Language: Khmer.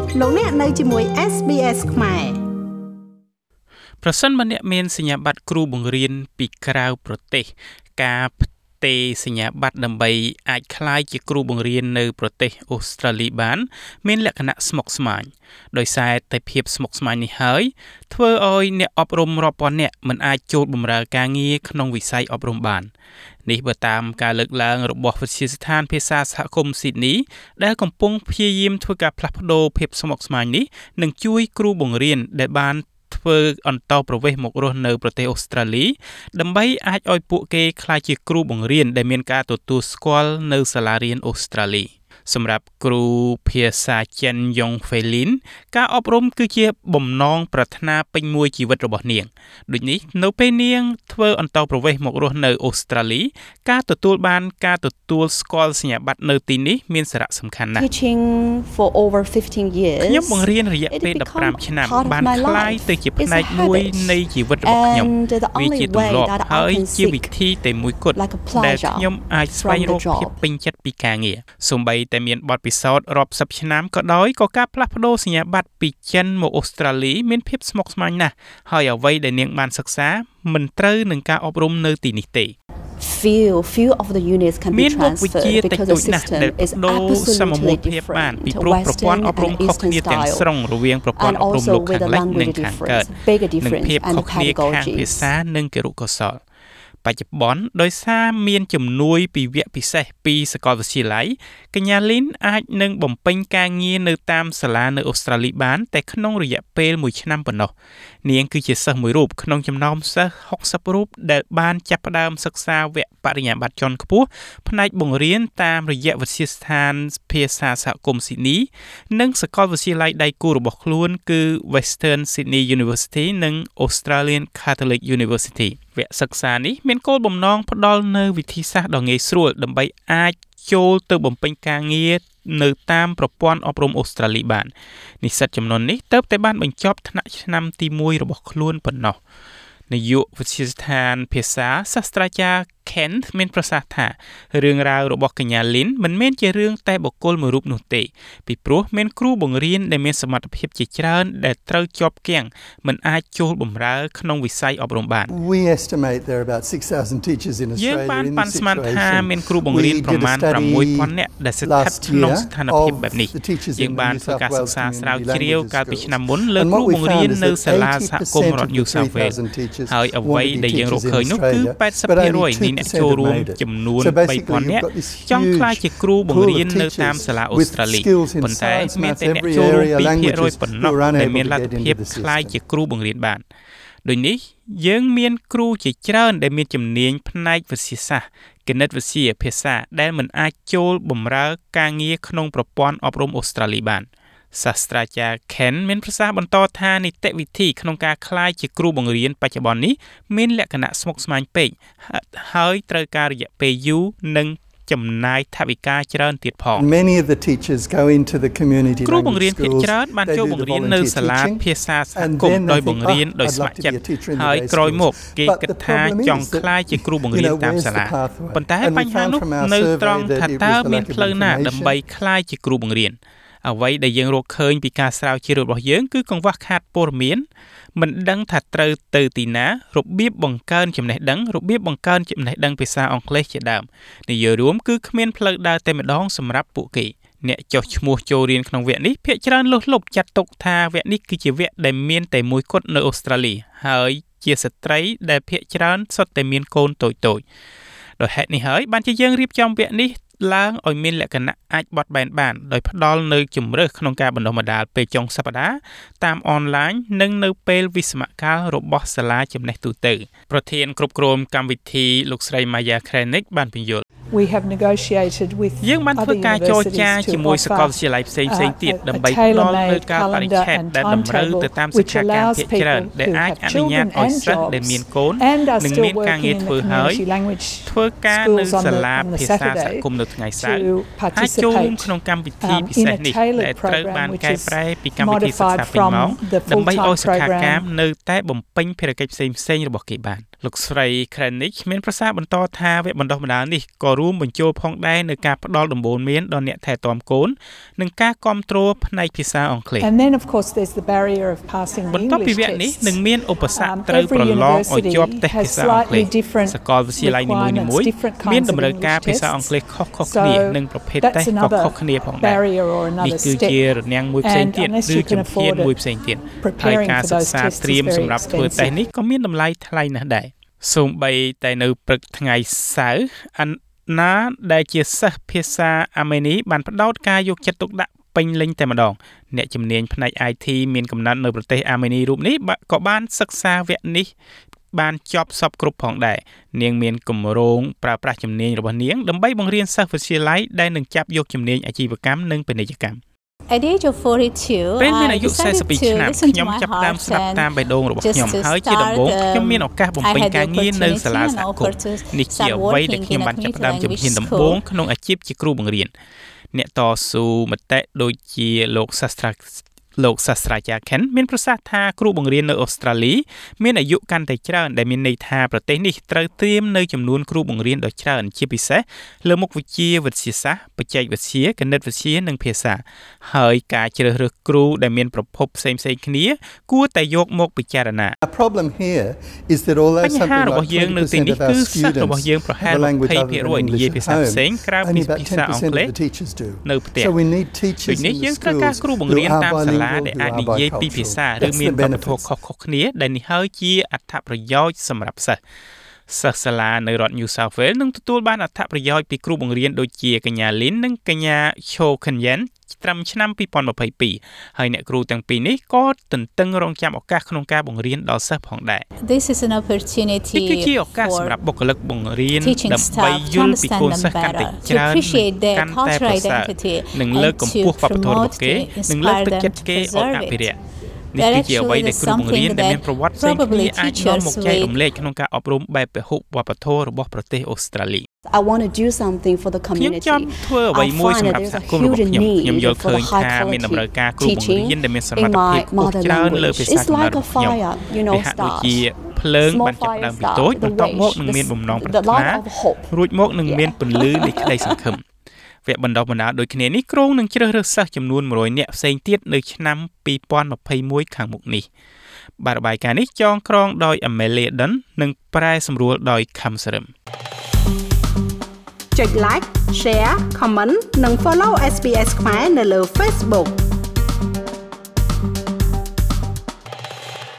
លោកអ្នកនៅជាមួយ SBS ខ្មែរប្រសិនបើអ្នកមានសញ្ញាបត្រគ្រូបង្រៀនពីក្រៅប្រទេសការទេសញ្ញាបត្រដើម្បីអាចក្លាយជាគ្រូបង្រៀននៅប្រទេសអូស្ត្រាលីបានមានលក្ខណៈស្មុគស្មាញដោយសារតែភាពស្មុគស្មាញនេះហើយធ្វើឲ្យអ្នកអប់រំរាប់ពាន់នាក់មិនអាចចូលបម្រើការងារក្នុងវិស័យអប់រំបាននេះបើតាមការលើកឡើងរបស់វិទ្យាស្ថានភាសាសហគមន៍ស៊ីដនីដែលកំពុងព្យាយាមធ្វើការផ្លាស់ប្ដូរភាពស្មុគស្មាញនេះនិងជួយគ្រូបង្រៀនដែលបានធ្វើអន្តោប្រវេសន៍មករស់នៅប្រទេសអូស្ត្រាលីដើម្បីអាចឲ្យពួកគេក្លាយជាគ្រូបង្រៀនដែលមានការទទួលស្គាល់នៅសាលារៀនអូស្ត្រាលីសម្រាប់គ្រូភាសាចិនយ៉ុងហ្វេលីនការអប់រំគឺជាបំណងប្រាថ្នាពេញមួយជីវិតរបស់នាងដូចនេះនៅពេលនាងធ្វើអន្តោប្រវេសន៍មករស់នៅអូស្ត្រាលីការទទួលស្គាល់សញ្ញាបត្រនៅទីនេះមានសារៈសំខាន់ណាស់ Teaching for over 15 years ខ្ញុំបង្រៀនរយៈពេល15ឆ្នាំបានក្លាយទៅជាផ្នែកមួយនៃជីវិតរបស់ខ្ញុំវាជាទម្លាប់ហើយជាវិធីតែមួយគត់ដែលខ្ញុំអាចស្វែងរកភាពពេញចិត្តពីការងារសូម្បីតែមានបទពិសោធន៍រាប់សិបឆ្នាំក៏ដោយក៏ការផ្លាស់ប្ដូរសញ្ញាបត្រពីចិនមកអូស្ត្រាលីមានភាពស្មុគស្មាញណាស់ហើយអ្វីដែលនាងបានសិក្សាមិនត្រូវនឹងការអប់រំនៅទីនេះទេ few of the units can be transferred because the system is absolutely different ពីព្រោះប្រព័ន្ធអប់រំខុសគ្នាទាំងស្រុងរវាងប្រព័ន្ធអប់រំលោកខាងលិចនិងខាងកើតនិងភាពខុសគ្នាខាងភាសានិងគរុកោសល្យបច្ចុប្បន្នដោយសារមានជំនួយពីវគ្គពិសេសពីសាកលវិទ្យាល័យកញ្ញាលីនអាចនឹងបំពេញការងារនៅតាមសាលានៅអូស្ត្រាលីបានតែក្នុងរយៈពេល1ឆ្នាំប៉ុណ្ណោះនាងគឺជាសិស្សមួយរូបក្នុងចំណោមសិស្ស60រូបដែលបានចាប់ផ្ដើមសិក្សាវគ្គបរិញ្ញាបត្រជាន់ខ្ពស់ផ្នែកបង្រៀនតាមរយៈវិទ្យាស្ថានភាសាសហគមន៍ស៊ីដនីនិងសាកលវិទ្យាល័យដៃគូរបស់ខ្លួនគឺ Western Sydney University និង Australian Catholic University វគ្គសិក្សានេះមានគោលបំណងផ្ដល់នូវវិធីសាស្ត្រដ៏ងាយស្រួលដើម្បីអាចចូលទៅបំពេញការងារនៅតាមប្រព័ន្ធអប់រំអូស្ត្រាលីបាននិស្សិតចំនួននេះទើបតែបានបញ្ចប់ថ្នាក់ឆ្នាំទី1របស់ខ្លួនប៉ុណ្ណោះនាយកវិទ្យាស្ថានភាសាសាស្ត្រាចារ្យ Ken មានប្រសាសន៍ថារឿងរ៉ាវរបស់កញ្ញាលីនមិនមែនជារឿងតែបុគ្គលមួយរូបនោះទេពីព្រោះមានគ្រូបង្រៀនដែលមានសមត្ថភាពជាច្រើនដែលត្រូវជាប់គាំងមិនអាចចូលបម្រើក្នុងវិស័យអប់រំបាន We estimate there are about 6,000 teachers in Australia យើងបានស្មានថាមានគ្រូបង្រៀនប្រមាណ 6,000 នាក់ដែលស្ថិតក្នុងស្ថានភាពបែបនេះយើងបានធ្វើការសិក្សាស្រាវជ្រាវកាលពីឆ្នាំមុនលើគ្រូបង្រៀននៅសាលាសហគមន៍រដ្ឋ New South Wales ហើយអ្វីដែលយើងរកឃើញនោះគឺ 80% នៃអ្នកចូលរួមចំនួន 3,000 នាក់ចង់ក្លាយជាគ្រូបង្រៀននៅតាមសាលាអូស្ត្រាលីប៉ុន្តែមានតែអ្នកចូលរួម 2% ប៉ុណ្ណោះដែលមានលទ្ធភាពក្លាយជាគ្រូបង្រៀនបានដូចនេះយើងមានគ្រូជាច្រើនដែលមានជំនាញផ្នែកវិទ្យាសាស្ត្រគណិតវិទ្យាភាសាដែលមិនអាចចូលបម្រើការងារក្នុងប្រព័ន្ធអប់រំអូស្ត្រាលីបានសាស្ត្រាចារ្យ Ken មានប្រសាសន៍បន្តថានីតិវិធីក្នុងការក្លាយជាគ្រូបង្រៀនបច្ចុប្បន្ននេះមានលក្ខណៈស្មុគស្មាញពេកហើយត្រូវការរយៈពេលយូរនិងចំណាយថវិកាច្រើនទៀតផង Many of the teachers go into the community គ្រូបង្រៀនភាគច្រើនបានចូលបង្រៀននៅសាលាភាសាសហគមន៍ដោយបង្រៀនដោយស្ម័គ្រចិត្តហើយក្រោយមកគេគិតថាចង់ក្លាយជាគ្រូបង្រៀនតាមសាលាប៉ុន្តែបញ្ហានោះនៅត្រង់ថាតើមានផ្លូវណាដើម្បីក្លាយជាគ្រូបង្រៀនអ្វីដែលយើងរកឃើញពីការស្រាវជ្រាវរបស់យើងគឺកង្វះខាតព័ត៌មានមិនដឹងថាត្រូវទៅទីណារបៀបបង្កើនចំណេះដឹងភាសាអង់គ្លេសជាដើមនិយាយរួមគឺគ្មានផ្លូវដើរតែម្ដងសម្រាប់ពួកគេអ្នកចុះឈ្មោះចូលរៀនក្នុងវគ្គនេះភាគច្រើនលុះលុបចាត់ទុកថាវគ្គនេះគឺជាវគ្គដែលមានតែមួយគត់នៅអូស្ត្រាលីហើយជាស្ត្រីដែលភាគច្រើនសុទ្ធតែមានកូនតូចៗដោយហេតុនេះហើយបានជាយើងរៀបចំវគ្គនេះឡើងឲ្យមានលក្ខណៈអាចបត់បែនបានដោយផ្ដល់នៅជម្រើសក្នុងការបណ្ដុះបណ្ដាលពេលចុងសប្ដាហ៍តាមអនឡាញនិងនៅពេលវិស្សមកាលរបស់សាលាចំណេះទូទៅប្រធានគ្រប់គ្រងកម្មវិធីលោកស្រី Maya Krenik បានពន្យល់ We have negotiated with យើងបានធ្វើការចរចាជាមួយសាកលវិទ្យាល័យផ្សេងៗទៀតដើម្បីផ្ដល់នូវកាលបរិច្ឆេទដែលតម្រូវទៅតាមសិក្ខាកាមភាគច្រើនដែលអាចអនុញ្ញាតឲ្យសិស្សដែលមានកូននិងមានការងារធ្វើហើយធ្វើការនៅសាលាភាសាសហគមន៍នៅថ្ងៃសៅរ៍អាចចូលរួមក្នុងកម្មវិធីពិសេសនេះដែលត្រូវបានកែប្រែពីកម្មវិធីសិក្សាពេញម៉ោងដើម្បីឲ្យសិក្ខាកាមនៅតែបំពេញភារកិច្ចផ្សេងៗរបស់គេបានលោកស្រី Krennic មានប្រសាសន៍បន្តថាវគ្គបណ្ដុះបណ្ដាលនេះក៏រួមបញ្ចូលផងដែរនៅការផ្ដល់ដំបូន្មានដល់អ្នកថែទាំកូននិងការគាំទ្រផ្នែកភាសាអង់គ្លេស And then of course there's the barrier of passing the បន្ទាប់ពីវ English គ្គនេះ tests. នឹងមានឧបសគ្គត្រូវប្រឡងឲ្យជាប់តេស្តភាសាអង់គ្លេសសាកលវិទ្យាល័យនីមួយៗមានតម្រូវការភាសាអង់គ្លេសខុសៗគ្នានិងប្រភេទតេស្តក៏ខុសគ្នាផងដែរនេះគឺជារនាំងមួយផ្សេងទៀតឬជំហានមួយផ្សេងទៀតហើយការសិក្សាត្រៀមសម្រាប់ធ្វើតេស្តនេះក៏មានតម្លៃថ្លៃណាស់ដែរសូម្បីតែនៅព្រឹកថ្ងៃសៅរ៍ណាដែលជាសិស្សភាសាអាមេនីបានផ្ដោតការយកចិត្តទុកដាក់ពេញលេញតែម្ដងអ្នកជំនាញផ្នែក IT មានកំណត់នៅប្រទេសអាមេនីរូបនេះក៏បានសិក្សាវគ្គនេះបានចប់សពគ្រប់ផងដែរនាងមានគម្រោងប្រើប្រាស់ជំនាញរបស់នាងដើម្បីបង្រៀនសិស្សវិទ្យាល័យដែលនឹងចាប់យកជំនាញអាជីវកម្មនិងពាណិជ្ជកម្ម At the age of 42, ពេលមានអាយុ I decided 42 to ឆ្នាំ listen ខ្ញុំ to my ចាប់ផ្ដើម heart ស្ដាប់តាម and បេះដូងរបស់ខ្ញុំ just to ហើយជាដំបូង start, ខ្ញុំមានឱកាសបំពេញ I had ការ the ងារនៅសាលា opportunity សហ and គមន៍ offer to នេះជា start អ្វីដែល working ខ្ញុំ in a បានចាប់ផ្ដើម community ជំហាន language ដំបូង school. ក្នុងអាជីពជាគ្រូបង្រៀនអ្នកតស៊ូមតិដូចជាលោកសាស្ត្រាចារ្យ Ken មានប្រសាសន៍ថាគ្រូបង្រៀននៅអូស្ត្រាលីមានអាយុកាន់តែច្រើនដែលមានន័យថាប្រទេសនេះត្រូវត្រៀមនៅចំនួនគ្រូបង្រៀនដ៏ច្រើនជាពិសេសលើមុខវិជ្ជាវិទ្យាសាស្ត្របច្ចេកវិទ្យាគណិតវិទ្យានិងភាសាហើយការជ្រើសរើសគ្រូដែលមានប្រភពផ្សេងៗគ្នាគួរតែយកមកពិចារណា Our problem here is that although បញ្ហា something របស់ like យើងនៅទី 20% នេះ of our គឺសិស្សរបស់យើង students ប្រហែល have a language other 20% than និយាយ English ភា at សាផ្សេង home. ក្រៅពី Only about ភាសាអង់ 10% គ្លេស of the teachers do. នៅផ្ទះ So we need ដូច teachers នេះ in យើង the ត្រូវការ schools គ្រូបង្រៀន who are តាមសាលា bilingual, ដែល who អាច are និយាយពីភាសា bicultural. ឬ That's មាន the វប្បធម៌ benefits. ខុសៗគ្នាដែលនេះហើយជាអត្ថប្រយោជន៍សម្រាប់សិស្សសាលានៅរដ្ឋ New South Wales នឹងទទួលបានអត្ថប្រយោជន៍ពីគ្រូបង្រៀនដូចជាកញ្ញា Lin និងកញ្ញា Cho Kenyan ត្រឹមឆ្នាំ 2022 ហើយអ្នកគ្រូទាំងពីរនេះក៏ទន្ទឹងរង់ចាំឱកាសក្នុងការបង្រៀនដល់សិស្សផងដែរ This is an opportunity នេះគឺជាឱកាស for សម្រាប់បុគ្គលិកបង្រៀន teaching ដើម្បី staff យ to ល់ពីកូន understand សិស្ស them កាន់តែ better, to ច្រើន appreciate their កាន់តែ cultural ប្រសើរ identity និងលើក and កម្ to ពស់វប្បធម៌របស់ promote គេ to និងលើក inspire ទឹក them ចិត្ត to គេឲ្យ preserve អភិរ it. ក្សនេះគឺជាអ្វីដែលគ្រូបង្រៀនដែលមានប្រវត្តិផ្សេងគ្នាអាចនាំមកចែករំលែកក្នុងការអប់រំបែបពហុវប្បធម៌របស់ប្រទេសអូស្ត្រាលី I want to do something for the ខ្ញុំ community. ចង់ធ្វើអ្វីមួយសម្រាប់សហគមន៍របស់ខ្ញុំយល់ឃើញថាមានតម្រូវការគ្រូបង្រៀនដែលមានសមត្ថភាពខ្ពស់ច្រើនលើភាសាកំណើតរបស់ខ្ញុំវាហាក់ដូចជាភ្លើងបានចាប់ផ្ដើមពីតូចបន្ទាប់មកនឹងមានបំណងប្រាថ្នារួចមកនឹងមានពន្លឺនៃក្តីសង្ឃឹមវគ្គបណ្ដុះបណ្ដាលដូចគ្នានេះក្រុងនឹងជ្រើសរើសសិស្សចំនួន100នាក់ផ្សេងទៀតនៅឆ្នាំ2021ខាងមុខនេះបាទរបាយការណ៍នេះចងក្រងដោយ Amelia Dunn និងប្រែសម្រួលដោយ Kham Sarim ចុច like share comment និង follow SBS ខ្មែរនៅលើ Facebook